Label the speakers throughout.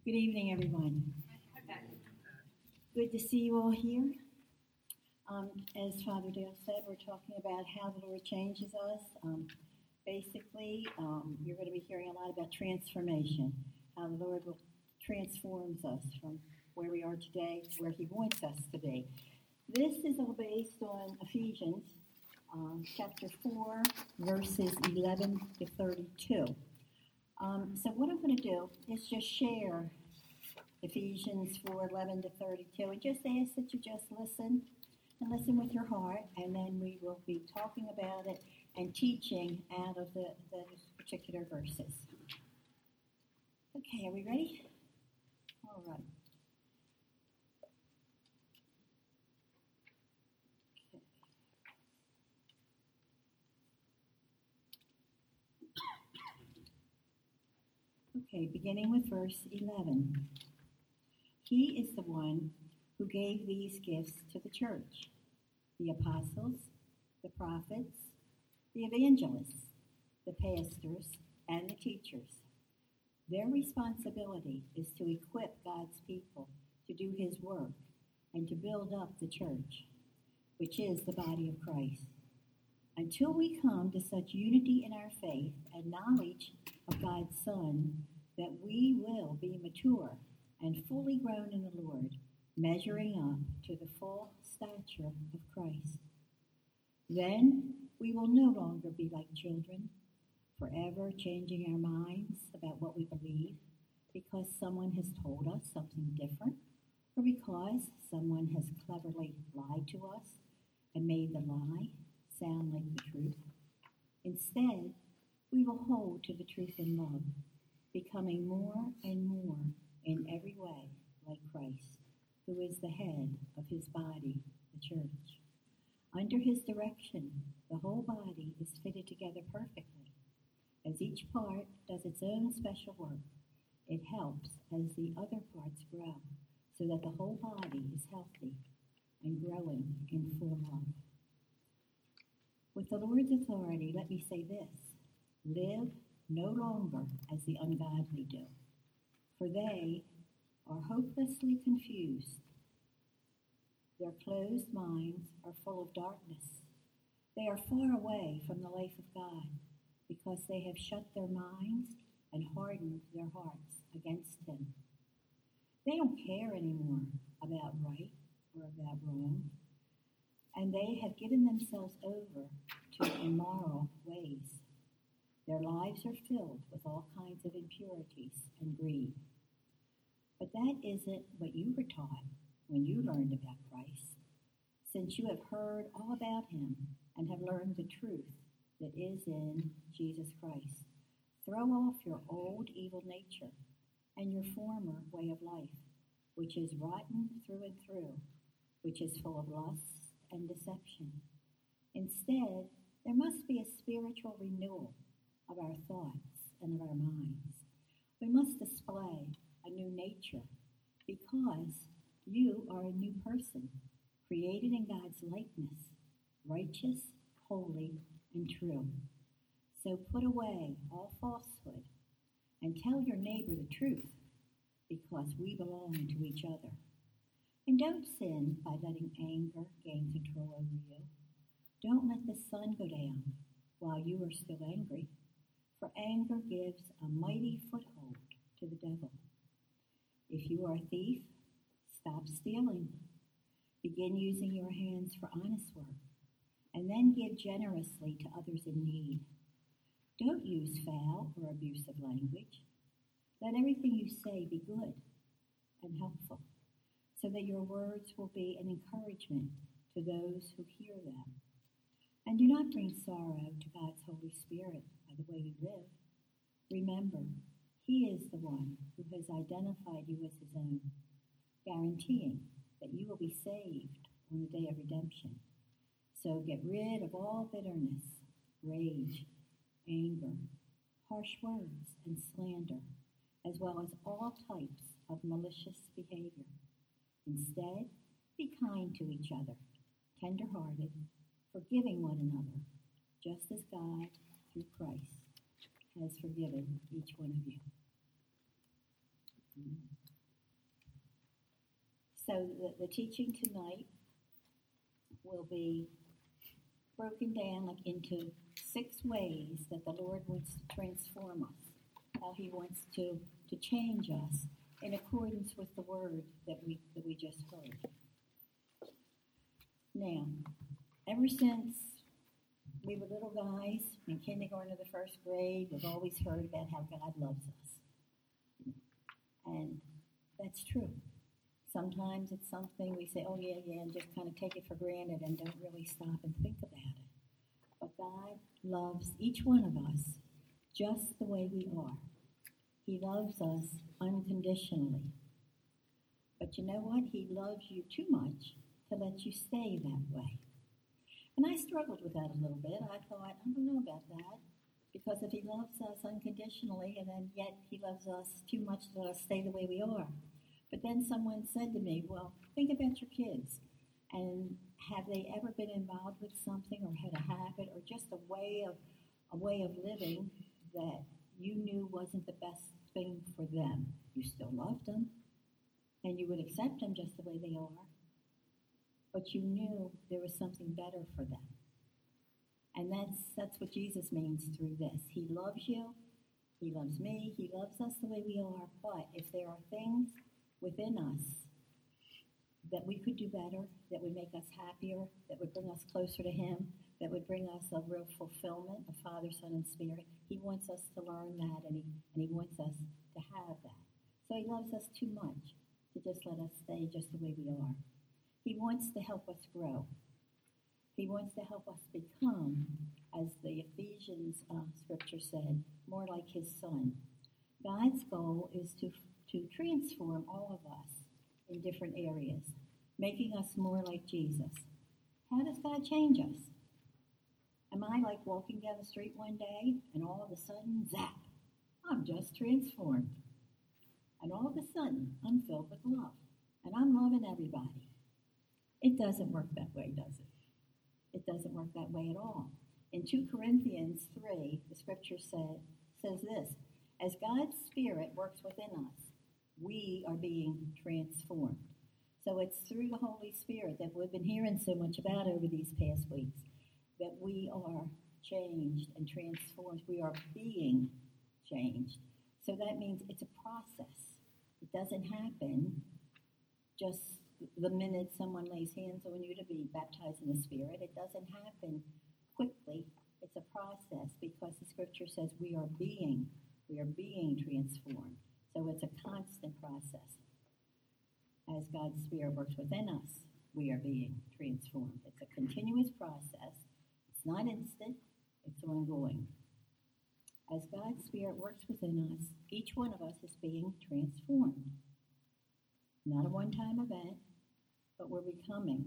Speaker 1: Good evening, everyone. Good to see you all here. As Father Dale said, we're talking about how the Lord changes us. Basically, you're going to be hearing a lot about transformation, how the Lord transforms us from where we are today to where He wants us to be. This is all based on Ephesians chapter 4, verses 11 to 32. So what I'm going to do is just share Ephesians 4, 11 to 32, and just ask that you just listen with your heart, and then we will be talking about it and teaching out of the particular verses. Okay, are we ready? All right. Okay, beginning with verse 11. He is the one who gave these gifts to the church: the apostles, the prophets, the evangelists, the pastors, and the teachers. Their responsibility is to equip God's people to do His work and to build up the church, which is the body of Christ, until we come to such unity in our faith and knowledge of God's Son that we will be mature and fully grown in the Lord, measuring up to the full stature of Christ. Then we will no longer be like children, forever changing our minds about what we believe because someone has told us something different, or because someone has cleverly lied to us and made the lie sound like the truth. Instead, we will hold to the truth in love, becoming more and more in every way like Christ, who is the head of His body, the church. Under His direction, the whole body is fitted together perfectly. As each part does its own special work, it helps as the other parts grow, so that the whole body is healthy and growing in full love. With the Lord's authority, let me say this: live no longer as the ungodly do, for they are hopelessly confused. Their closed minds are full of darkness. They are far away from the life of God because they have shut their minds and hardened their hearts against Him. They don't care anymore about right or about wrong, and they have given themselves over to immoral ways. Their lives are filled with all kinds of impurities and greed. But that isn't what you were taught when you learned about Christ, since you have heard all about Him and have learned the truth that is in Jesus Christ. Throw off your old evil nature and your former way of life, which is rotten through and through, which is full of lust and deception. Instead, there must be a spiritual renewal of our thoughts and of our minds. We must display a new nature because you are a new person, created in God's likeness, righteous, holy, and true. So put away all falsehood and tell your neighbor the truth, because we belong to each other. And don't sin by letting anger gain control over you. Don't let the sun go down while you are still angry, for anger gives a mighty foothold to the devil. If you are a thief, stop stealing. Begin using your hands for honest work, and then give generously to others in need. Don't use foul or abusive language. Let everything you say be good and helpful, so that your words will be an encouragement to those who hear them. And do not bring sorrow to God's Holy Spirit by the way you live. Remember, He is the one who has identified you as His own, guaranteeing that you will be saved on the day of redemption. So get rid of all bitterness, rage, anger, harsh words, and slander, as well as all types of malicious behavior. Instead, be kind to each other, tender-hearted, forgiving one another, just as God, through Christ, has forgiven each one of you. Amen. So the teaching tonight will be broken down like into 6 ways that the Lord wants to transform us, how he wants to change us in accordance with the word that we just heard. Now, ever since we were little guys in kindergarten or the first grade, we've always heard about how God loves us. And that's true. Sometimes it's something we say, oh yeah, and just kind of take it for granted and don't really stop and think about it. But God loves each one of us just the way we are. He loves us unconditionally. But you know what? He loves you too much to let you stay that way. And I struggled with that a little bit. I thought, I don't know about that. Because if he loves us unconditionally and then yet he loves us too much to let us stay the way we are. But then someone said to me, well, think about your kids. And have they ever been involved with something or had a habit or just a way of living that you knew wasn't the best thing for them? You still loved them and you would accept them just the way they are. But you knew there was something better for them. And that's what Jesus means through this. He loves you. He loves me. He loves us the way we are. But if there are things within us that we could do better, that would make us happier, that would bring us closer to him, that would bring us a real fulfillment of Father, Son, and Spirit, he wants us to learn that, and he wants us to have that. So he loves us too much to just let us stay just the way we are. He wants to help us grow. He wants to help us become, as the Ephesians scripture said, more like his Son. God's goal is to transform all of us in different areas, making us more like Jesus. How does God change us? Am I like walking down the street one day and all of a sudden, zap, I'm just transformed. And all of a sudden, I'm filled with love. And I'm loving everybody. It doesn't work that way, does it? It doesn't work that way at all. In 2 Corinthians 3, the scripture says this, as God's Spirit works within us, we are being transformed. So it's through the Holy Spirit that we've been hearing so much about over these past weeks, that we are changed and transformed. We are being changed. So that means it's a process. It doesn't happen just the minute someone lays hands on you to be baptized in the Spirit. It doesn't happen quickly. It's a process because the scripture says we are being transformed. So it's a constant process. As God's Spirit works within us, we are being transformed. It's a continuous process. It's not instant. It's ongoing. As God's Spirit works within us, each one of us is being transformed. Not a one-time event, but we're becoming,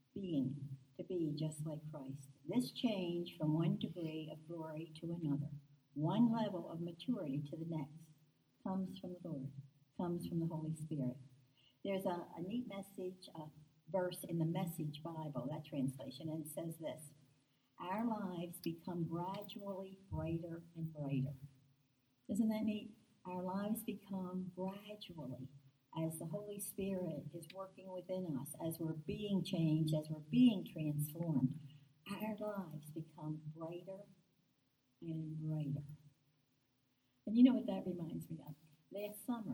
Speaker 1: to be just like Christ. This change from one degree of glory to another, one level of maturity to the next, comes from the Lord, comes from the Holy Spirit. There's a neat message, verse in the Message Bible, that translation, and it says this, our lives become gradually brighter and brighter. Isn't that neat? Our lives become gradually as the Holy Spirit is working within us, as we're being changed, as we're being transformed. Our lives become brighter and brighter. And you know what that reminds me of? Last summer,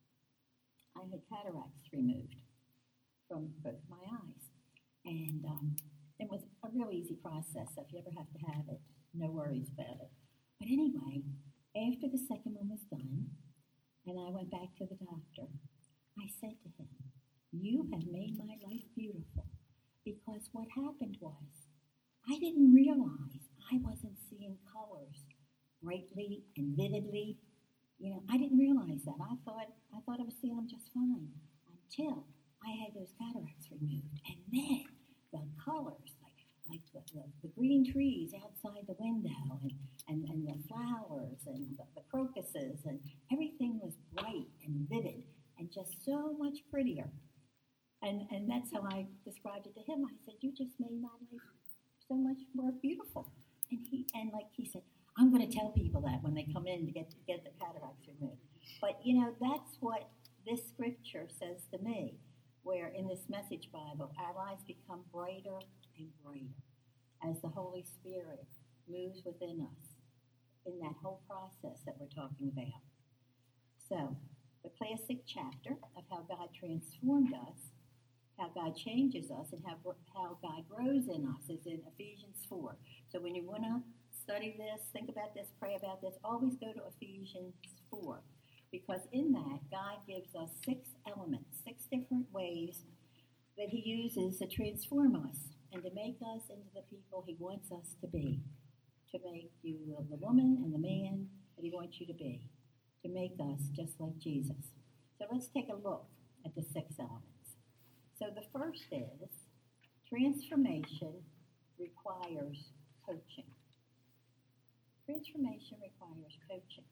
Speaker 1: I had cataracts removed from both my eyes. And it was a real easy process, so if you ever have to have it, no worries about it. But anyway, after the second one was done, and I went back to the doctor, I said to him, you have made my life beautiful, because what happened was, I didn't realize I wasn't seeing colors brightly and vividly. You know, I didn't realize that. I thought I was seeing them just fine until I had those cataracts removed. And then the colors, like the green trees outside the window and the flowers and the crocuses and everything was bright and vivid and just so much prettier. And that's how I described it to him. I said, you just made my life so much more beautiful. And he said, I'm going to tell people that when they come in to get the cataracts removed. But, you know, that's what this scripture says to me. where in this Message Bible, our lives become brighter and brighter as the Holy Spirit moves within us in that whole process that we're talking about. So, the classic chapter of how God transformed us, how God changes us, and how God grows in us is in Ephesians 4. So when you want to study this, think about this, pray about this, always go to Ephesians 4. Because in that, God gives us 6 elements, 6 different ways that he uses to transform us and to make us into the people he wants us to be. To make you the woman and the man that he wants you to be. To make us just like Jesus. So let's take a look at the 6 elements. So the first is, transformation requires coaching. Transformation requires coaching.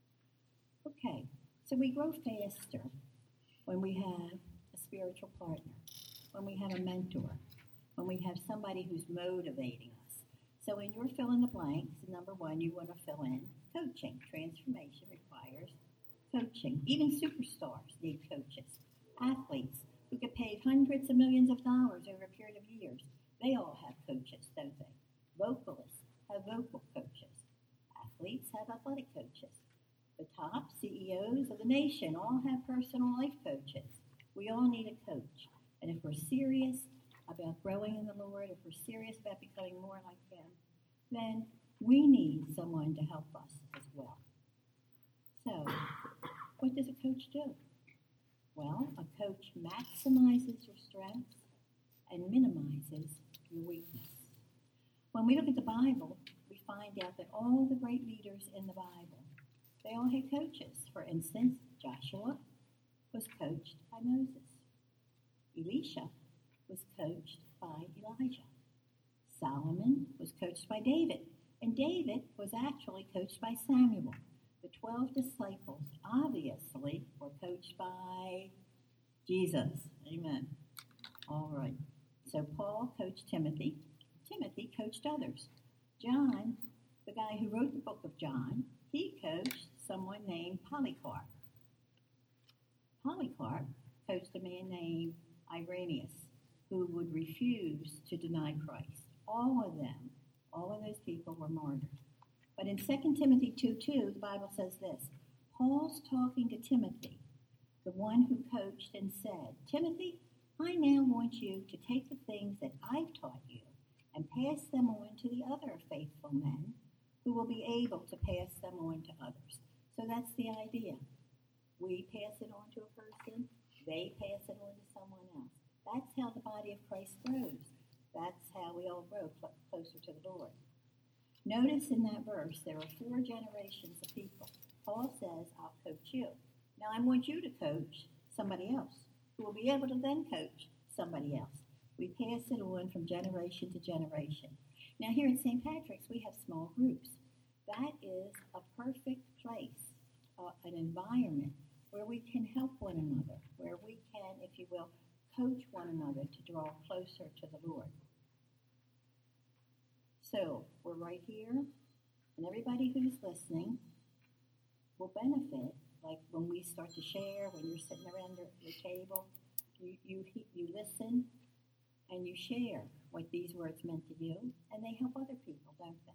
Speaker 1: Okay, so we grow faster when we have a spiritual partner, when we have a mentor, when we have somebody who's motivating us. So in your fill in the blanks, number 1, you want to fill in coaching. Transformation requires coaching. Even superstars need coaches. Athletes who get paid hundreds of millions of dollars over a period of years, they all have coaches, don't they? Vocalists have vocal coaches. Athletes have athletic coaches. The top CEOs of the nation all have personal life coaches. We all need a coach. And if we're serious about growing in the Lord, if we're serious about becoming more like him, then we need someone to help us as well. So, what does a coach do? Well, a coach maximizes your strengths and minimizes your weakness. When we look at the Bible, we find out that all the great leaders in the Bible, they all had coaches. For instance, Joshua was coached by Moses. Elisha was coached by Elijah. Solomon was coached by David. And David was actually coached by Samuel. The 12 disciples obviously were coached by Jesus. Amen. All right. So Paul coached Timothy. Timothy coached others. John, the guy who wrote the book of John, he coached someone named Polycarp. Polycarp coached a man named Irenaeus, who would refuse to deny Christ. All of those people were martyred. But in 2 Timothy 2:2, the Bible says this. Paul's talking to Timothy, the one who coached, and said, Timothy, I now want you to take the things that I've taught you and pass them on to the other faithful men who will be able to pass them on to others. So that's the idea. We pass it on to a person, they pass it on to someone else. That's how the body of Christ grows. That's how we all grow closer to the Lord. Notice in that verse, there are 4 generations of people. Paul says, I'll coach you. Now I want you to coach somebody else who will be able to then coach somebody else. We pass it on from generation to generation. Now here at St. Patrick's, we have small groups. That is a perfect place, an environment where we can help one another, where we can, if you will, coach one another to draw closer to the Lord. So we're right here, and everybody who's listening will benefit. Like when we start to share, when you're sitting around your table, you listen and you share what these words meant to you, and they help other people, don't they?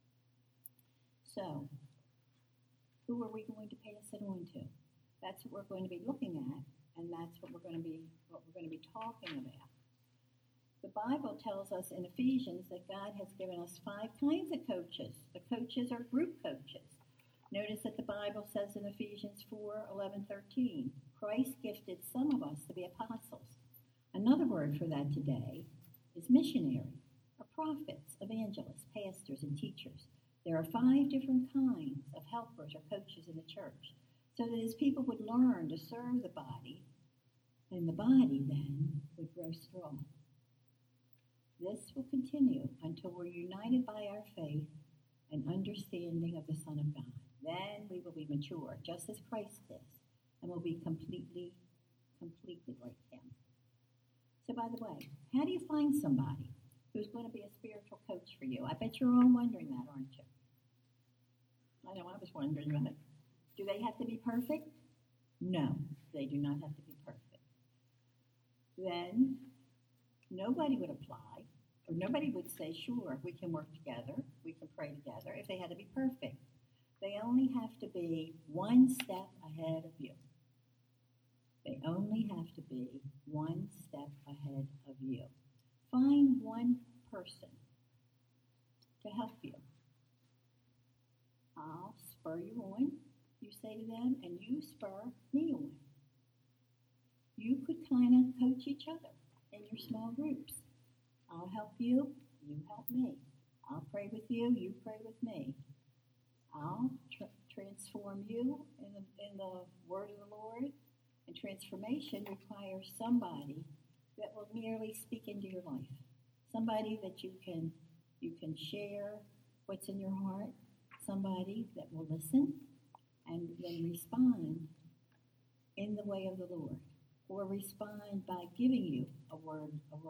Speaker 1: So, who are we going to pass it on to? That's what we're going to be looking at, and that's what we're going to be talking about. The Bible tells us in Ephesians that God has given us 5 kinds of coaches. The coaches are group coaches. Notice that the Bible says in Ephesians 4:11-13, Christ gifted some of us to be apostles. Another word for that today is missionary, or prophets, evangelists, pastors, and teachers. There are 5 different kinds of helpers or coaches in the church, so that as people would learn to serve the body, and the body then would grow strong. This will continue until we're united by our faith and understanding of the Son of God. Then we will be mature, just as Christ is, and will be completely like him. So by the way, how do you find somebody who's going to be a spiritual coach for you? I bet you're all wondering that, aren't you? I know I was wondering that. Do they have to be perfect? No, they do not have to be perfect. then nobody would apply, or nobody would say, sure, we can work together, we can pray together, if they had to be perfect. They only have to be one step ahead of you. They only have to be one step ahead of you. Find one person to help you. I'll spur you on, you say to them, and you spur me on. You could kind of coach each other in your small groups. I'll help you, you help me. I'll pray with you pray with me. I'll transform you in the word of the Lord. And transformation requires somebody that will merely speak into your life. Somebody that you can share what's in your heart. Somebody that will listen and then respond in the way of the Lord. Or respond by giving you a word of the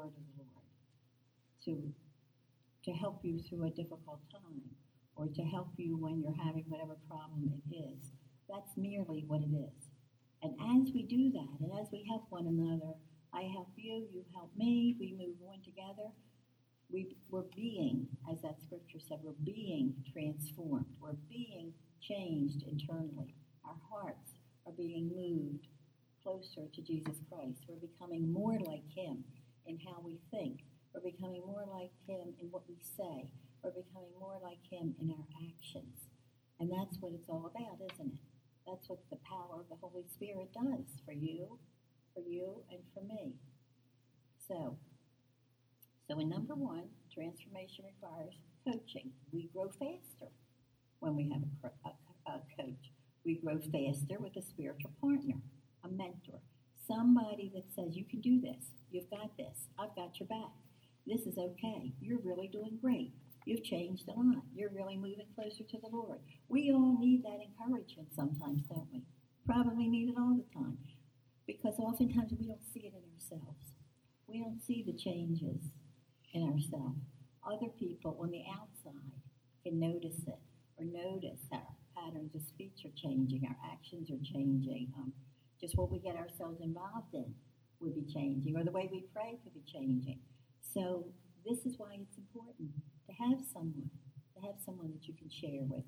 Speaker 1: Lord to help you through a difficult time, or to help you when you're having whatever problem it is. That's merely what it is. And as we do that, and as we help one another, I help you, you help me, we move on together, we're being, as that scripture said, we're being transformed. We're being changed internally. Our hearts are being moved closer to Jesus Christ. We're becoming more like him in how we think. We're becoming more like him in what we say. We're becoming more like him in our actions. And that's what it's all about, isn't it? That's what the power of the Holy Spirit does for you, and for me. So in number one, transformation requires coaching. We grow faster when we have a coach. We grow faster with a spiritual partner, a mentor, somebody that says, you can do this, you've got this, I've got your back, this is okay, you're really doing great, you've changed a lot, you're really moving closer to the Lord. We all need that encouragement sometimes, don't we? Probably need it all the time, because oftentimes we don't see it in ourselves. We don't see the changes in ourselves. Other people on the outside can notice it, or notice our patterns of speech are changing, our actions are changing, just what we get ourselves involved in would be changing, or the way we pray could be changing. So this is why it's important to have someone that you can share with.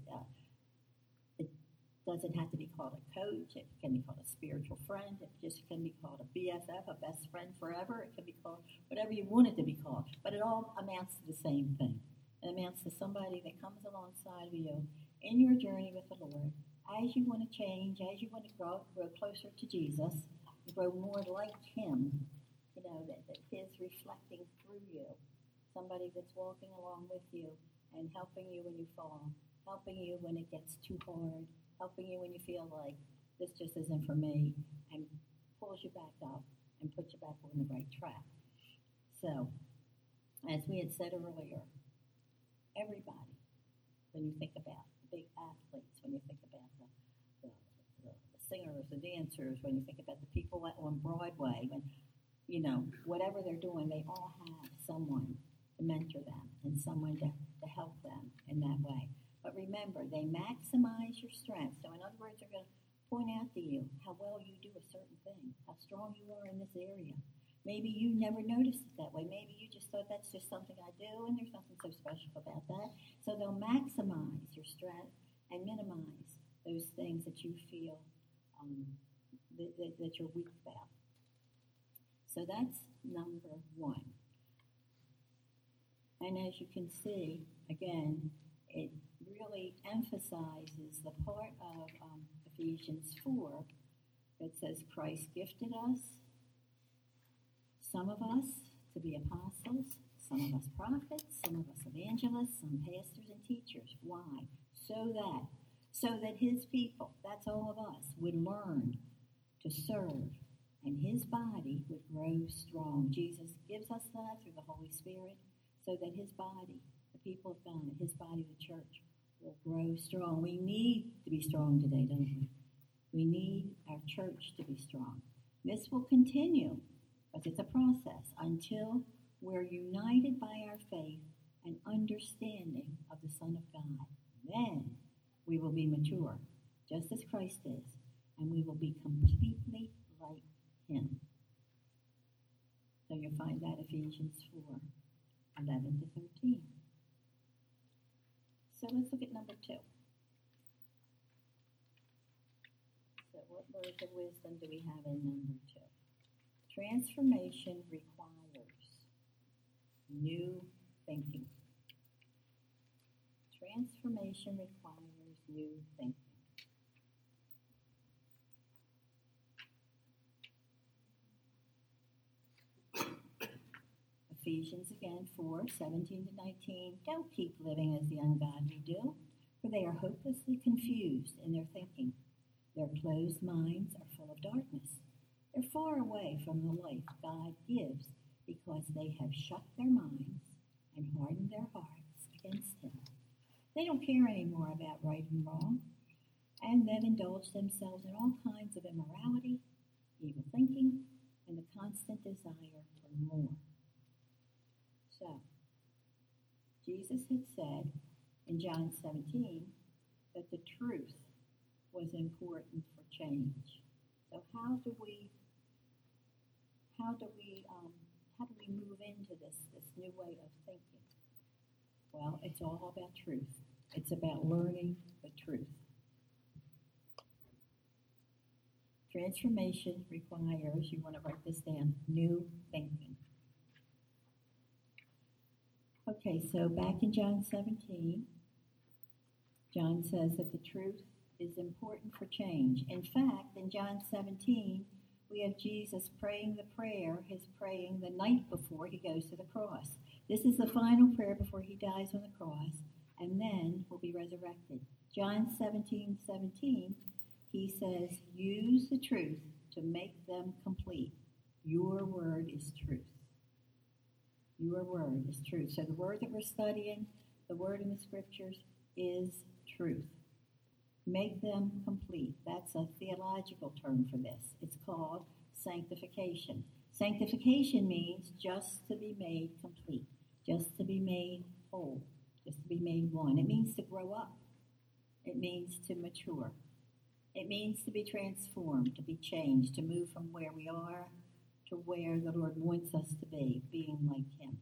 Speaker 1: It doesn't have to be called a coach. It can be called a spiritual friend. It just can be called a BFF, a best friend forever. It can be called whatever you want it to be called. But it all amounts to the same thing. It amounts to somebody that comes alongside of you in your journey with the Lord. As you want to change, as you want to grow closer to Jesus, grow more like him, that his reflecting through you. Somebody that's walking along with you and helping you when you fall, helping you when it gets too hard, helping you when you feel like this just isn't for me, and pulls you back up and puts you back on the right track. So, as we had said earlier, everybody, when you think about the big athletes, when you think about the singers, the dancers, when you think about the people on Broadway, when, whatever they're doing, they all have someone to mentor them and someone to help them in that way. But remember, they maximize your strength. So in other words, they're going to point out to you how well you do a certain thing, how strong you are in this area. Maybe you never noticed it that way. Maybe you just thought that's just something I do and there's nothing so special about that. So they'll maximize your strength and minimize those things that you feel that you're weak about. So that's number one. And as you can see, again, it really emphasizes the part of Ephesians 4 that says Christ gifted us, some of us to be apostles, some of us prophets, some of us evangelists, some pastors and teachers. Why? So that his people, that's all of us, would learn to serve and his body would grow strong. Jesus gives us that through the Holy Spirit so that his body, the people of God, his body, the church, will grow strong. We need to be strong today, don't we? We need our church to be strong. This will continue, but it's a process until we're united by our faith and understanding of the Son of God. Then we will be mature, just as Christ is, and we will be completely like him. can find that Ephesians 4, 11 to 13. So let's look at number 2. So what words of wisdom do we have in number 2? Transformation requires new thinking. Transformation requires new thinking. Ephesians again 4, 17 to 19. Don't keep living as the ungodly do, for they are hopelessly confused in their thinking. Their closed minds are full of darkness. They're far away from the life God gives because they have shut their minds and hardened their hearts against Him. They don't care anymore about right and wrong, and they've indulged themselves in all kinds of immorality, evil thinking, and the constant desire for more. So, Jesus had said in John 17 that the truth was important for change. So how do we move into this new way of thinking? Well, it's all about truth. It's about learning the truth. Transformation requires, you want to write this down, new thinking. Okay, so back in John 17, John says that the truth is important for change. In fact, in John 17, we have Jesus praying the prayer, his praying the night before he goes to the cross. This is the final prayer before he dies on the cross, and then will be resurrected. John 17:17, he says, use the truth to make them complete. Your word is truth. Your word is truth. So the word that we're studying, the word in the scriptures, is truth. Make them complete. That's a theological term for this. It's called sanctification. Sanctification means just to be made complete, just to be made whole, just to be made one. It means to grow up. It means to mature. It means to be transformed, to be changed, to move from where we are to where the Lord wants us to be, being like Him.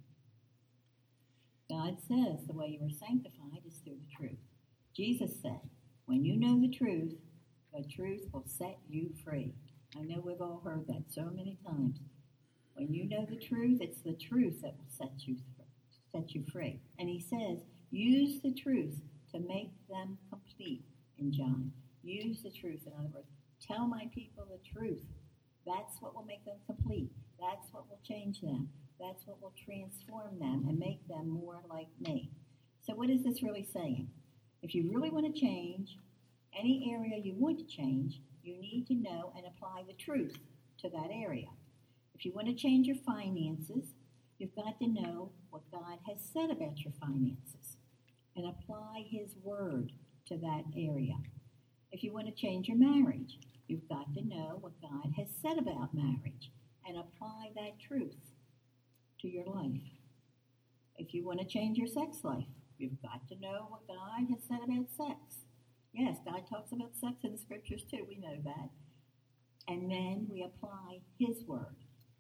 Speaker 1: God says the way you are sanctified is through the truth. Jesus said, when you know the truth will set you free. I know we've all heard that so many times. When you know the truth, it's the truth that will set you free. And he says, use the truth to make them complete in John. Use the truth. In other words, tell my people the truth. That's what will make them complete. That's what will change them. That's what will transform them and make them more like me. So what is this really saying? If you really want to change any area you want to change, you need to know and apply the truth to that area. If you want to change your finances, you've got to know what God has said about your finances and apply His word to that area. If you want to change your marriage, you've got to know what God has said about marriage and apply that truth to your life. If you want to change your sex life, you've got to know what God has said about sex. Yes, God talks about sex in the scriptures too, we know that. And then we apply His word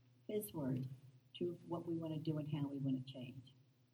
Speaker 1: to what we want to do and how we want to change.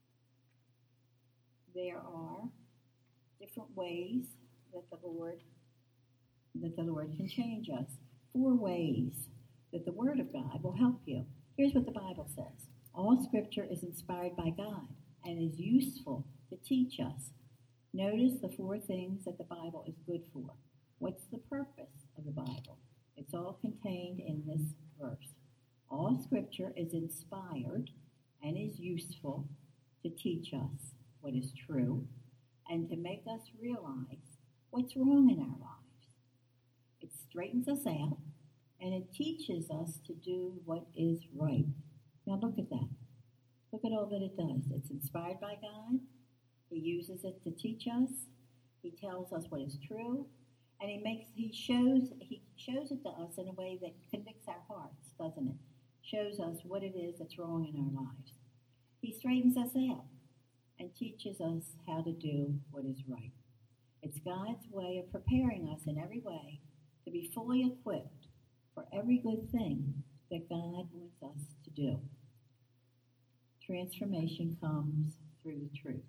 Speaker 1: There are different ways that the Lord can change us. 4 ways that the Word of God will help you. Here's what the Bible says. All Scripture is inspired by God and is useful to teach us. Notice the 4 things that the Bible is good for. What's the purpose of the Bible? It's all contained in this verse. All Scripture is inspired and is useful to teach us what is true and to make us realize what's wrong in our lives. It straightens us out and it teaches us to do what is right. Now look at that. Look at all that it does. It's inspired by God. He uses it to teach us. He tells us what is true. And he shows it to us in a way that convicts our hearts, doesn't it? Shows us what it is that's wrong in our lives. He straightens us out and teaches us how to do what is right. It's God's way of preparing us in every way to be fully equipped for every good thing that God wants us to do. Transformation comes through the truth.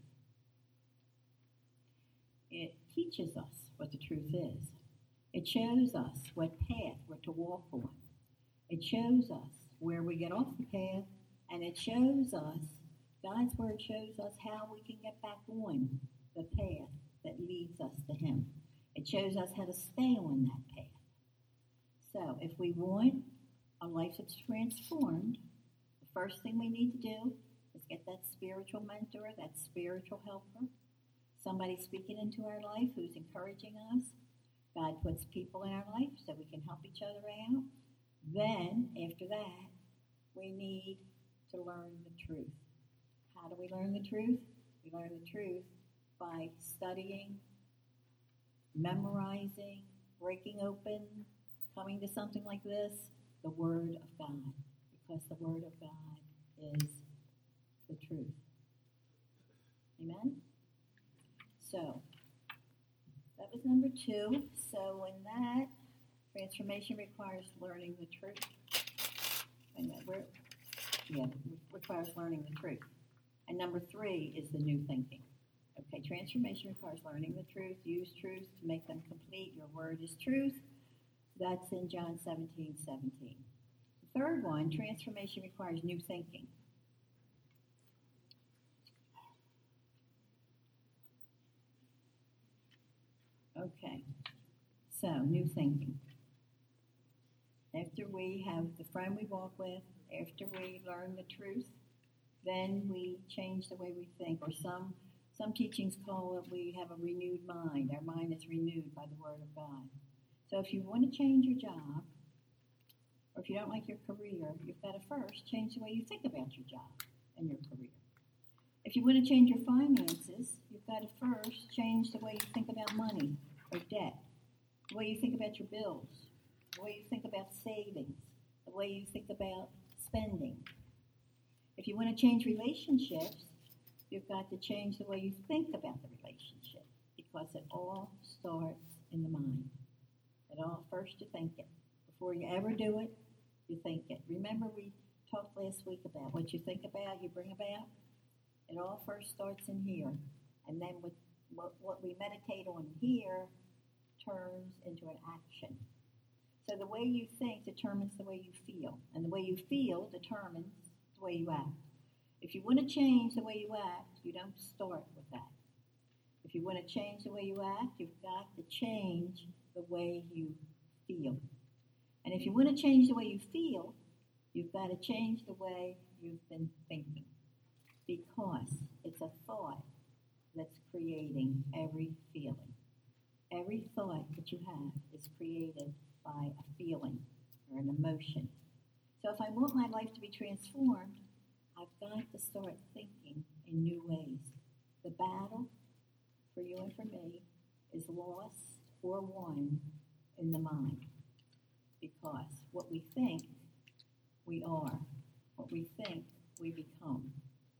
Speaker 1: It teaches us what the truth is. It shows us what path we're to walk on. It shows us where we get off the path, and it shows us, God's Word shows us how we can get back on the path that leads us to Him. It shows us how to stay on that path. So if we want a life that's transformed, the first thing we need to do is get that spiritual mentor, that spiritual helper, somebody speaking into our life who's encouraging us. God puts people in our life so we can help each other out. Then, after that, we need to learn the truth. How do we learn the truth? We learn the truth by studying, memorizing, breaking open, coming to something like this, the Word of God, because the Word of God is the truth. Amen? So, that was number 2. So in that, transformation requires learning the truth. Requires learning the truth. And number 3 is the new thinking. Okay, transformation requires learning the truth, use truth to make them complete. Your word is truth. That's in John 17:17. The third one, transformation requires new thinking. Okay, so new thinking. After we have the friend we walk with, after we learn the truth, then we change the way we think. Or some teachings call it we have a renewed mind. Our mind is renewed by the Word of God. So if you want to change your job, or if you don't like your career, you've got to first change the way you think about your job and your career. If you want to change your finances, you've got to first change the way you think about money or debt, the way you think about your bills, the way you think about savings, the way you think about spending. If you want to change relationships, you've got to change the way you think about the relationship, because it all starts in the mind. It all, first you think it. Before you ever do it, you think it. Remember we talked last week about what you think about, you bring about? It all first starts in here. And then with what we meditate on here turns into an action. So the way you think determines the way you feel. And the way you feel determines the way you act. If you want to change the way you act, you don't start with that. If you want to change the way you act, you've got to change the way you feel. And if you want to change the way you feel, you've got to change the way you've been thinking. Because it's a thought that's creating every feeling. Every thought that you have is created by a feeling or an emotion. So if I want my life to be transformed, I've got to start thinking in new ways. The battle for you and for me is lost or won in the mind. Because what we think, we are. What we think, we become.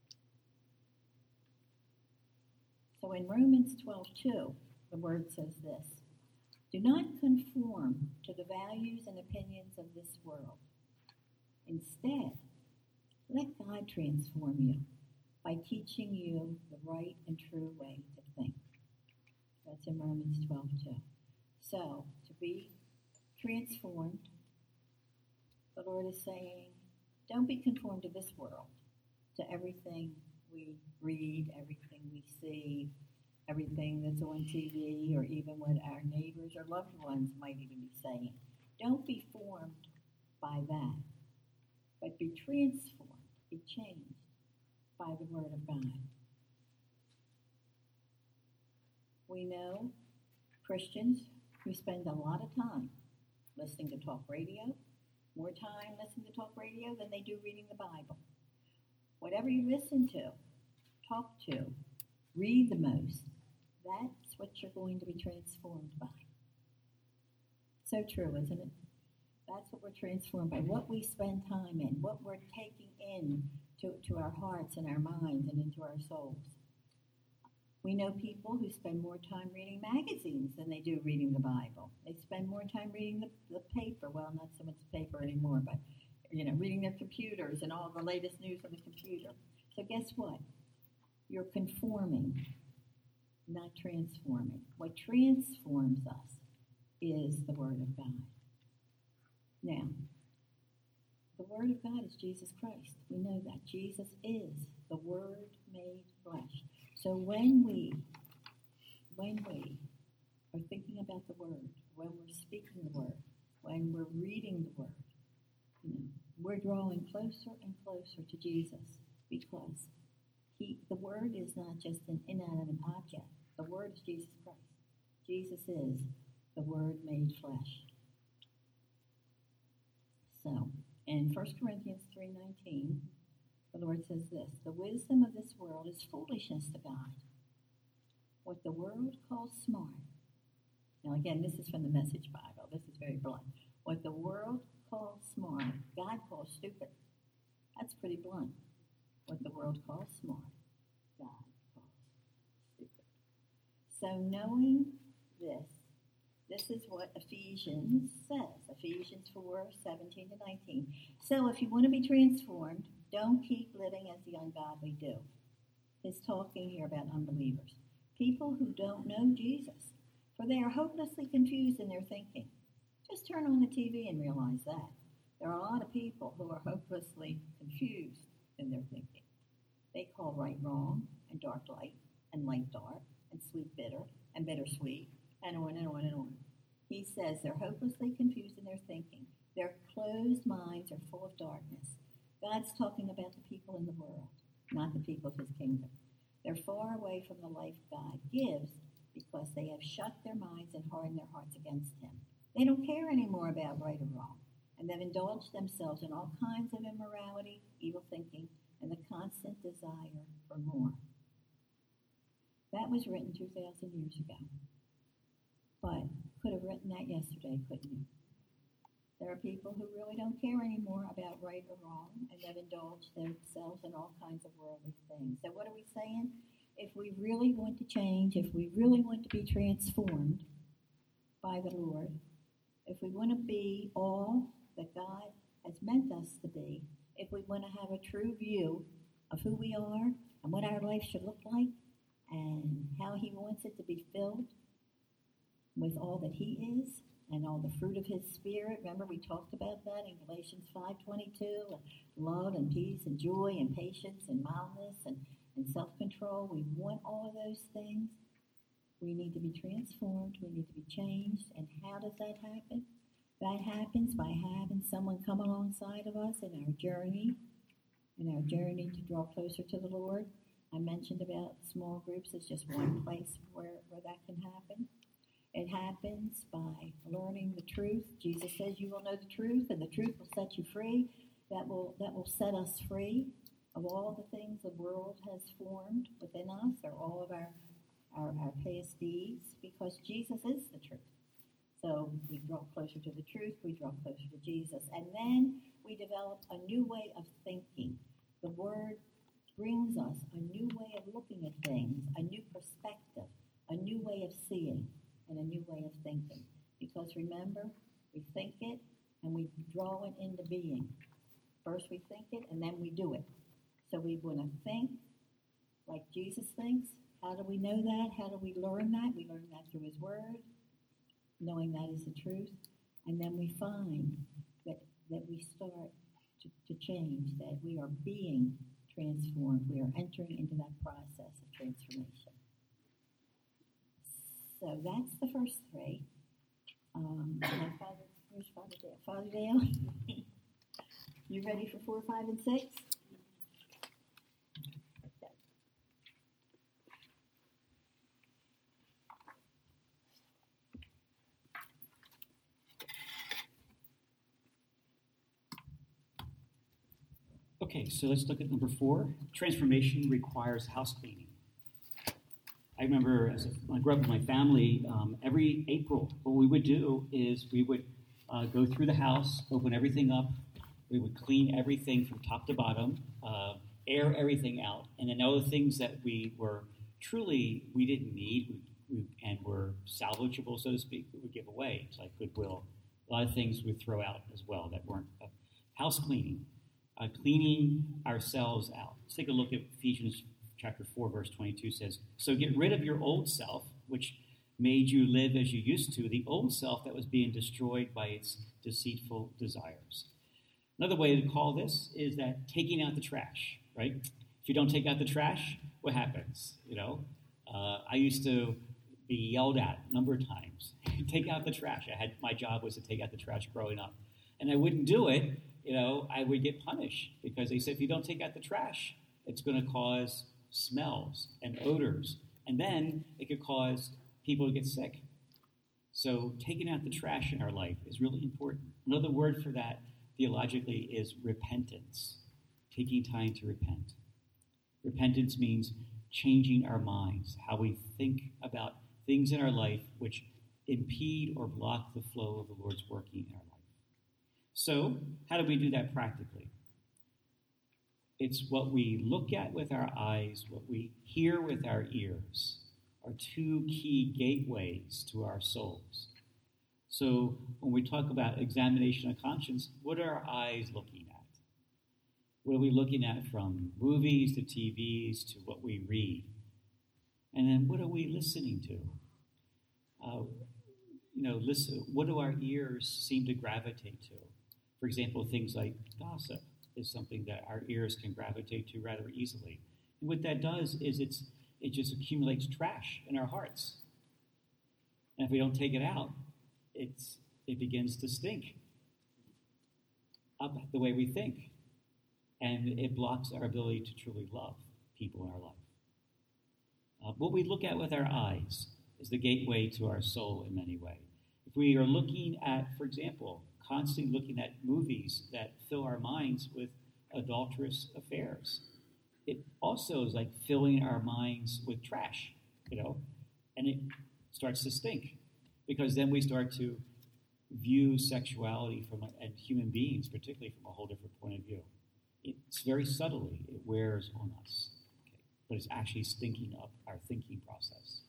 Speaker 1: So in Romans 12:2, the word says this: do not conform to the values and opinions of this world. Instead, let God transform you by teaching you the right and true way to think. That's in Romans 12:2. So, to be transformed, the Lord is saying, don't be conformed to this world, to everything we read, everything we see, everything that's on TV, or even what our neighbors or loved ones might even be saying. Don't be formed by that, but be transformed, be changed by the Word of God. We know Christians who spend a lot of time listening to talk radio, more time listening to talk radio than they do reading the Bible. Whatever you listen to, talk to, read the most, that's what you're going to be transformed by. So true, isn't it? That's what we're transformed by, what we spend time in, what we're taking in to our hearts and our minds and into our souls. We know people who spend more time reading magazines than they do reading the Bible. They spend more time reading the paper. Well, not so much paper anymore, but reading their computers and all the latest news on the computer. So guess what? You're conforming, not transforming. What transforms us is the Word of God. Now, the Word of God is Jesus Christ. We know that. Jesus is the Word made flesh. So when we are thinking about the Word, when we're speaking the Word, when we're reading the Word, we're drawing closer and closer to Jesus, because the Word is not just an inanimate object. The Word is Jesus Christ. Jesus is the Word made flesh. So, in 1 Corinthians 3:19, the Lord says this: the wisdom of this world is foolishness to God. What the world calls smart. Now again, this is from the Message Bible. This is very blunt. What the world calls smart, God calls stupid. That's pretty blunt. What the world calls smart, God calls stupid. So knowing this is what Ephesians says. Ephesians 4:17-19. So if you want to be transformed, don't keep living as the ungodly do. It's talking here about unbelievers. People who don't know Jesus, for they are hopelessly confused in their thinking. Just turn on the TV and realize that. There are a lot of people who are hopelessly confused in their thinking. They call right wrong, and dark light, and light dark, and sweet bitter, and bitter sweet, and on and on and on. He says they're hopelessly confused in their thinking. Their closed minds are full of darkness. God's talking about the people in the world, not the people of his kingdom. They're far away from the life God gives because they have shut their minds and hardened their hearts against him. They don't care anymore about right or wrong, and they've indulged themselves in all kinds of immorality, evil thinking, and the constant desire for more. That was written 2,000 years ago. But could have written that yesterday, couldn't you? There are people who really don't care anymore about right or wrong, and they've indulged themselves in all kinds of worldly things. So what are we saying? If we really want to change, if we really want to be transformed by the Lord, if we want to be all that God has meant us to be, if we want to have a true view of who we are and what our life should look like and how he wants it to be filled with all that he is and all the fruit of his Spirit. Remember, we talked about that in Galatians 5:22, love and peace and joy and patience and mildness and self-control. We want all of those things. We need to be transformed. We need to be changed. And how does that happen? That happens by having someone come alongside of us in our journey to draw closer to the Lord. I mentioned about small groups as just one place where that can happen. It happens by learning the truth. Jesus says you will know the truth, and the truth will set you free. That will set us free of all the things the world has formed within us, or all of our past deeds, because Jesus is the truth. So we draw closer to the truth, we draw closer to Jesus, and then we develop a new way of thinking. The Word brings us a new way of looking at things, a new perspective, a new way of seeing, and a new way of thinking. Because remember, we think it and we draw it into being. First we think it and then we do it. So we want to think like Jesus thinks. How do we know that? How do we learn that? We learn that through his Word, knowing that is the truth. And then we find that we start to change, that we are being transformed. We are entering into that process of transformation. So that's the first three. Where's Father Dale? Father Dale, you ready for 4, 5, and 6?
Speaker 2: Okay, so let's look at number 4. Transformation requires house cleaning. I remember when I grew up with my family, every April, what we would do is we would go through the house, open everything up. We would clean everything from top to bottom, air everything out, and then all the things that we didn't need and were salvageable, so to speak, we would give away. It's like Goodwill. A lot of things we'd throw out as well that weren't house cleaning. cleaning ourselves out. Let's take a look at Ephesians chapter 4, verse 22 says, "So get rid of your old self, which made you live as you used to, the old self that was being destroyed by its deceitful desires." Another way to call this is that taking out the trash, right? If you don't take out the trash, what happens? I used to be yelled at a number of times. Take out the trash. My job was to take out the trash growing up. And I wouldn't do it, I would get punished because they said, if you don't take out the trash, it's going to cause smells and odors. And then it could cause people to get sick. So taking out the trash in our life is really important. Another word for that theologically is repentance, taking time to repent. Repentance means changing our minds, how we think about things in our life which impede or block the flow of the Lord's working in our life. So, how do we do that practically? It's what we look at with our eyes, what we hear with our ears, are two key gateways to our souls. So, when we talk about examination of conscience, what are our eyes looking at? What are we looking at from movies to TVs to what we read? And then what are we listening to? What do our ears seem to gravitate to? For example, things like gossip is something that our ears can gravitate to rather easily. And what that does is it just accumulates trash in our hearts. And if we don't take it out, it begins to stink up the way we think. And it blocks our ability to truly love people in our life. What we look at with our eyes is the gateway to our soul in many ways. If we are looking at, for example, constantly looking at movies that fill our minds with adulterous affairs, it also is like filling our minds with trash, and it starts to stink because then we start to view sexuality and human beings, particularly from a whole different point of view. It's very subtly, it wears on us, but it's actually stinking up our thinking process.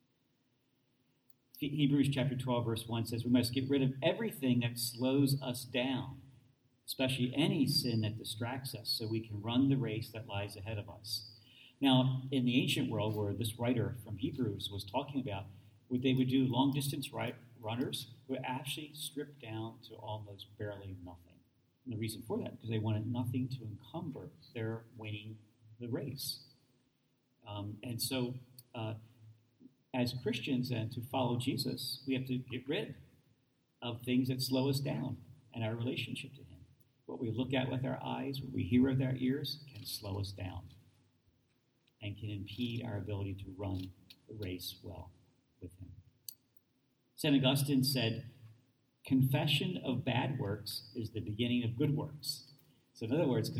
Speaker 2: Hebrews chapter 12, verse 1 says, we must get rid of everything that slows us down, especially any sin that distracts us, so we can run the race that lies ahead of us. Now, in the ancient world, where this writer from Hebrews was talking about, what they would do, long-distance runners would actually strip down to almost barely nothing. And the reason for that, because they wanted nothing to encumber their winning the race. As Christians and to follow Jesus, we have to get rid of things that slow us down in our relationship to him. What we look at with our eyes, what we hear with our ears can slow us down and can impede our ability to run the race well with him. St. Augustine said, confession of bad works is the beginning of good works. So in other words,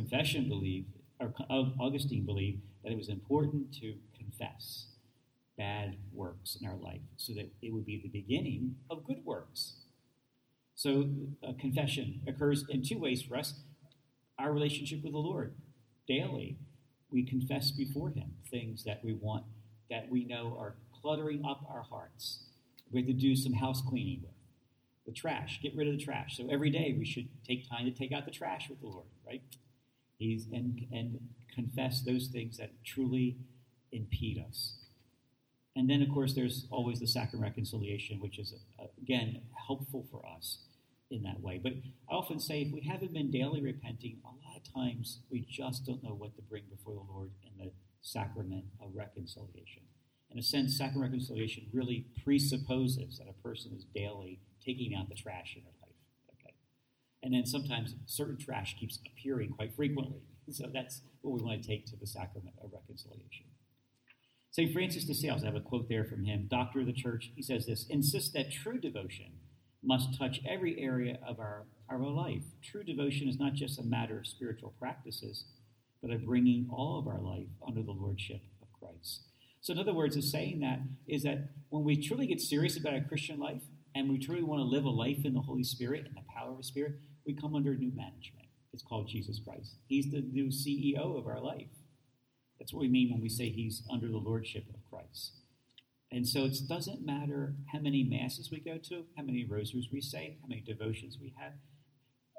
Speaker 2: Augustine believed that it was important to confess bad works in our life so that it would be the beginning of good works. So confession occurs in two ways for us. Our relationship with the Lord. Daily, we confess before him things that we want, that we know are cluttering up our hearts. We have to do some house cleaning with. The trash, get rid of the trash. So every day we should take time to take out the trash with the Lord, right? And confess those things that truly impede us. And then, of course, there's always the sacrament of reconciliation, which is, again, helpful for us in that way. But I often say if we haven't been daily repenting, a lot of times we just don't know what to bring before the Lord in the sacrament of reconciliation. In a sense, sacrament of reconciliation really presupposes that a person is daily taking out the trash in their life. Okay, and then sometimes certain trash keeps appearing quite frequently. So that's what we want to take to the sacrament of reconciliation. St. Francis de Sales, I have a quote there from him, Doctor of the Church. He says this, insist that true devotion must touch every area of our life. True devotion is not just a matter of spiritual practices, but of bringing all of our life under the lordship of Christ. So in other words, is saying that is that when we truly get serious about our Christian life and we truly want to live a life in the Holy Spirit and the power of the Spirit, we come under new management. It's called Jesus Christ. He's the new CEO of our life. That's what we mean when we say he's under the lordship of Christ. And so it doesn't matter how many masses we go to, how many rosaries we say, how many devotions we have.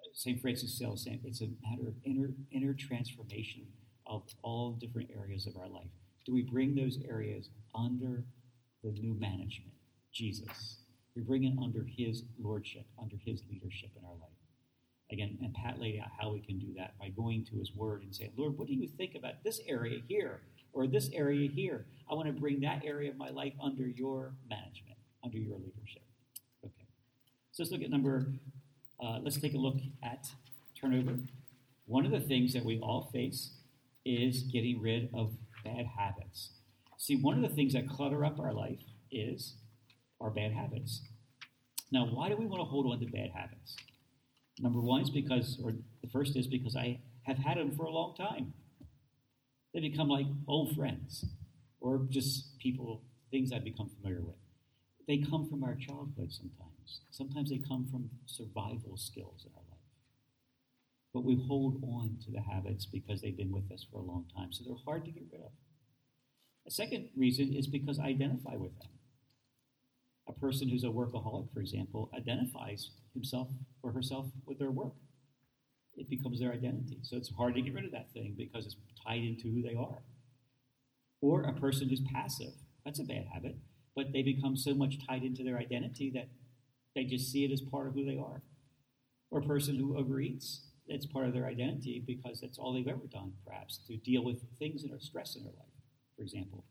Speaker 2: St. Francis Sales saying it's a matter of inner transformation of all different areas of our life. Do we bring those areas under the new management, Jesus? We bring it under his lordship, under his leadership in our life. Again, and Pat laid out how we can do that by going to his word and saying, Lord, what do you think about this area here or this area here? I want to bring that area of my life under your management, under your leadership. Okay. So let's look at let's take a look at turnover. One of the things that we all face is getting rid of bad habits. See, one of the things that clutter up our life is our bad habits. Now, why do we want to hold on to bad habits? Number one is the first is because I have had them for a long time. They become like old friends or just things I've become familiar with. They come from our childhood sometimes. Sometimes they come from survival skills in our life. But we hold on to the habits because they've been with us for a long time, so they're hard to get rid of. A second reason is because I identify with them. A person who's a workaholic, for example, identifies himself or herself with their work. It becomes their identity. So it's hard to get rid of that thing because it's tied into who they are. Or a person who's passive. That's a bad habit. But they become so much tied into their identity that they just see it as part of who they are. Or a person who overeats. It's part of their identity because that's all they've ever done, perhaps, to deal with things that are stress in their life, for example.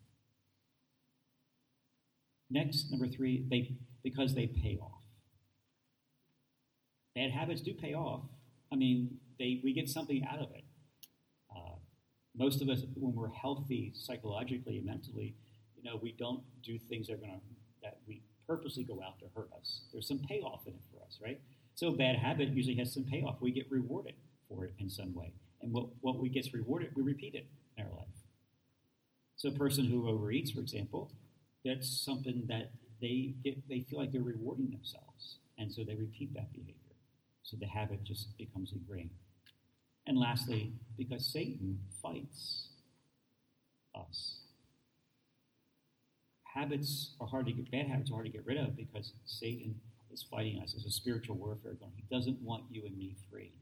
Speaker 2: Next, number three, because they pay off. Bad habits do pay off. I mean, we get something out of it. Most of us, when we're healthy psychologically and mentally, we don't do things that we purposely go out to hurt us. There's some payoff in it for us, right? So a bad habit usually has some payoff. We get rewarded for it in some way. And what we gets rewarded, we repeat it in our life. So a person who overeats, for example, that's something that they feel like they're rewarding themselves. And so they repeat that behavior. So the habit just becomes ingrained. And lastly, because Satan fights us. Bad habits are hard to get rid of because Satan is fighting us. There's a spiritual warfare going on. He doesn't want you and me free.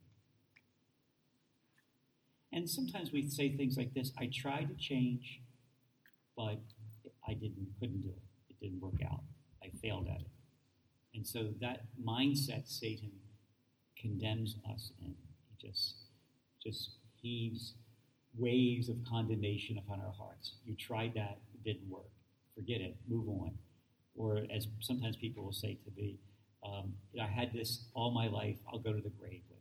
Speaker 2: And sometimes we say things like this: I tried to change, but I couldn't do it. It didn't work out. I failed at it. And so that mindset, Satan condemns us in. He just heaves waves of condemnation upon our hearts. You tried that, it didn't work. Forget it, move on. Or as sometimes people will say to me, I had this all my life, I'll go to the grave with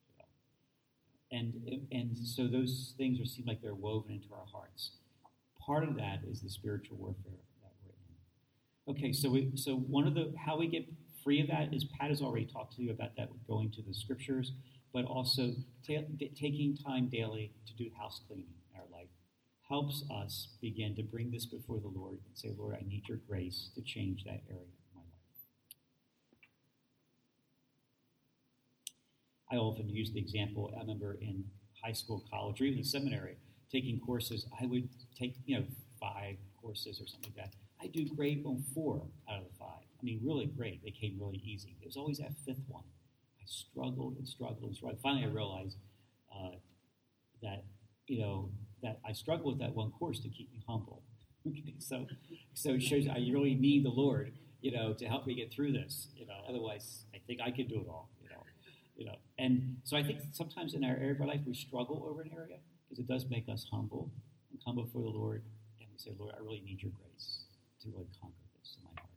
Speaker 2: it. And so those things seem like they're woven into our hearts. Part of that is the spiritual warfare that we're in. Okay, so one of how we get free of that is Pat has already talked to you about that with going to the scriptures, but also taking time daily to do house cleaning in our life helps us begin to bring this before the Lord and say, Lord, I need your grace to change that area of my life. I often use the example, I remember in high school, college, or even in seminary, taking courses. I would take 5 courses or something like that. I do great on 4 out of the 5. I mean, really great. They came really easy. It was always that 5th one. I struggled and struggled and struggled. Finally, I realized that I struggled with that one course to keep me humble. Okay, so it shows I really need the Lord, to help me get through this. Otherwise, I think I could do it all. And so I think sometimes in our area of our life we struggle over an area because it does make us humble and come before the Lord and we say, Lord, I really need your grace to really conquer this in my heart.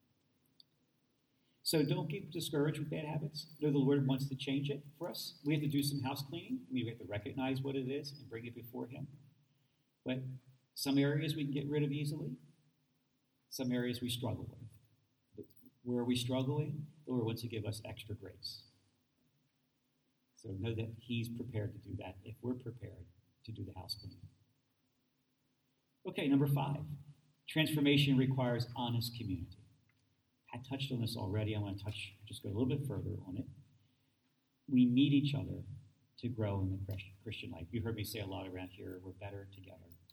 Speaker 2: So don't get discouraged with bad habits. Know the Lord wants to change it for us. We have to do some house cleaning. We have to recognize what it is and bring it before Him. But some areas we can get rid of easily. Some areas we struggle with. But where are we struggling? The Lord wants to give us extra grace. So know that He's prepared to do that if we're prepared to do the house cleaning. Okay, number 5. Transformation requires honest community. I touched on this already. I want to just go a little bit further on it. We need each other to grow in the Christian life. You heard me say a lot around here, we're better together.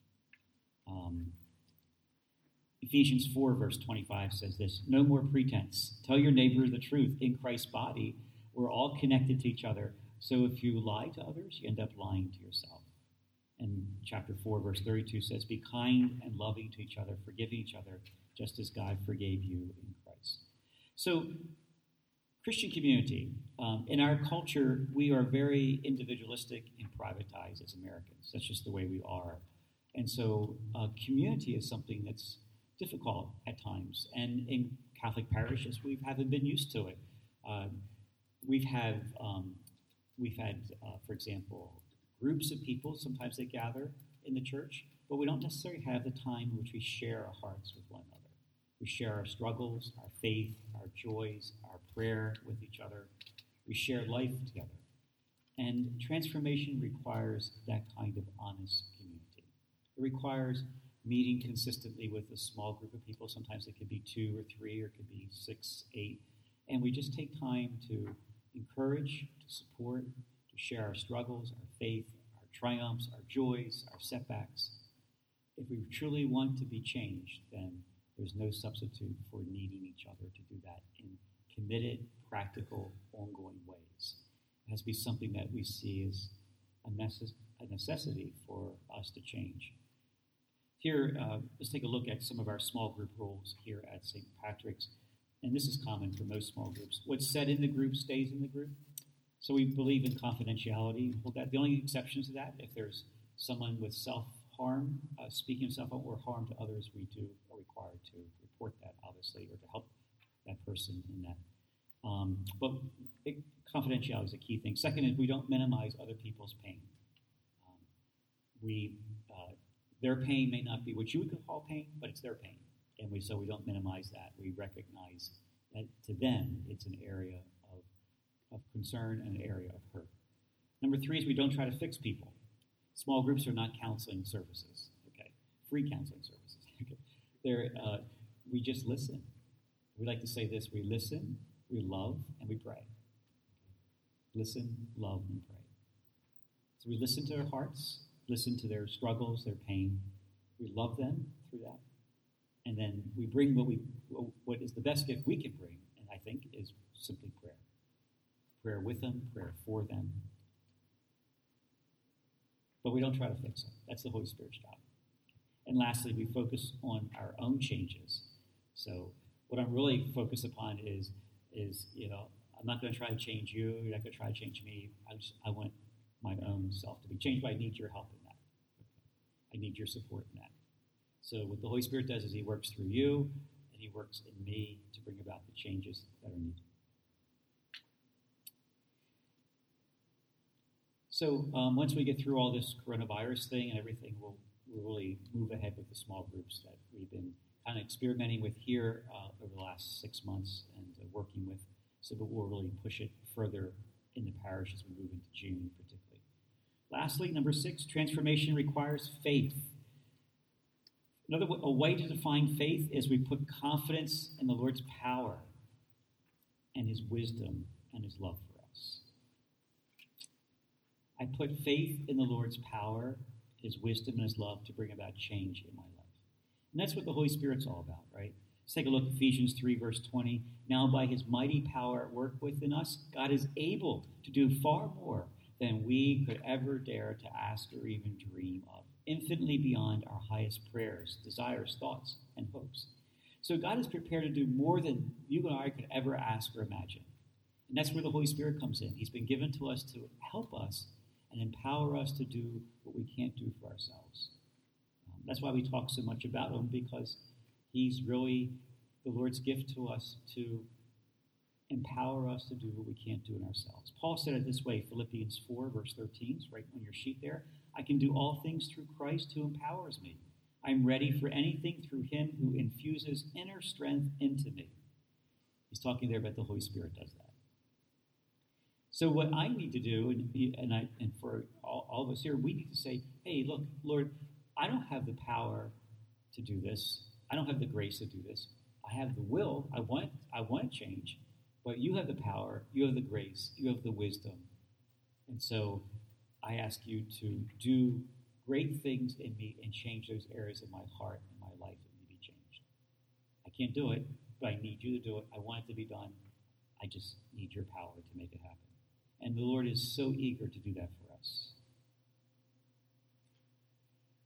Speaker 2: Ephesians 4, verse 25 says this: no more pretense. Tell your neighbor the truth in Christ's body. We're all connected to each other. So if you lie to others, you end up lying to yourself. And chapter 4, verse 32 says, be kind and loving to each other, forgiving each other, just as God forgave you in Christ. So, Christian community, in our culture, we are very individualistic and privatized as Americans. That's just the way we are. And so community is something that's difficult at times. And in Catholic parishes, we haven't been used to it. We've had, for example, groups of people. Sometimes they gather in the church, but we don't necessarily have the time in which we share our hearts with one another. We share our struggles, our faith, our joys, our prayer with each other. We share life together. And transformation requires that kind of honest community. It requires meeting consistently with a small group of people. Sometimes it could be 2 or 3, or it could be 6, 8. And we just take time to encourage, to support, to share our struggles, our faith, our triumphs, our joys, our setbacks. If we truly want to be changed, then there's no substitute for needing each other to do that in committed, practical, ongoing ways. It has to be something that we see as a necessity for us to change. Here, let's take a look at some of our small group rules here at St. Patrick's. And this is common for most small groups. What's said in the group stays in the group. So we believe in confidentiality. The only exceptions to that, if there's someone with self-harm, speaking of self-harm or harm to others, we are required to report that, obviously, or to help that person in that. But confidentiality is a key thing. Second is we don't minimize other people's pain. Their pain may not be what you would call pain, but it's their pain. And so we don't minimize that. We recognize that to them it's an area of concern and an area of hurt. Number 3 is we don't try to fix people. Small groups are not counseling services, okay? Free counseling services. Okay? We just listen. We like to say this: we listen, we love, and we pray. Listen, love, and pray. So we listen to their hearts, listen to their struggles, their pain. We love them through that. And then we bring what is the best gift we can bring, and I think is simply prayer. Prayer with them, prayer for them. But we don't try to fix them. That's the Holy Spirit's job. And lastly, we focus on our own changes. So what I'm really focused upon is I'm not going to try to change you. You're not going to try to change me. I want my own self to be changed, but I need your help in that. I need your support in that. So what the Holy Spirit does is he works through you, and he works in me to bring about the changes that are needed. So once we get through all this coronavirus thing and everything, we'll really move ahead with the small groups that we've been kind of experimenting with here over the last 6 months and working with. So that we'll really push it further in the parish as we move into June particularly. Lastly, number 6, transformation requires faith. A way to define faith is we put confidence in the Lord's power and his wisdom and his love for us. I put faith in the Lord's power, his wisdom, and his love to bring about change in my life. And that's what the Holy Spirit's all about, right? Let's take a look at Ephesians 3, verse 20. Now by his mighty power at work within us, God is able to do far more than we could ever dare to ask or even dream of, infinitely beyond our highest prayers, desires, thoughts, and hopes. So God is prepared to do more than you and I could ever ask or imagine. And that's where the Holy Spirit comes in. He's been given to us to help us and empower us to do what we can't do for ourselves. That's why we talk so much about him, because he's really the Lord's gift to us to empower us to do what we can't do in ourselves. Paul said it this way, Philippians 4, verse 13. It's right on your sheet there. I can do all things through Christ who empowers me. I'm ready for anything through him who infuses inner strength into me. He's talking there about the Holy Spirit does that. So what I need to do, and for all of us here, we need to say, hey, look, Lord, I don't have the power to do this. I don't have the grace to do this. I have the will. I want to change. But you have the power. You have the grace. You have the wisdom. And so I ask you to do great things in me and change those areas of my heart and my life that need to be changed. I can't do it, but I need you to do it. I want it to be done. I just need your power to make it happen. And the Lord is so eager to do that for us.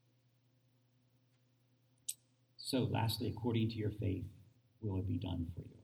Speaker 2: So lastly, according to your faith, will it be done for you?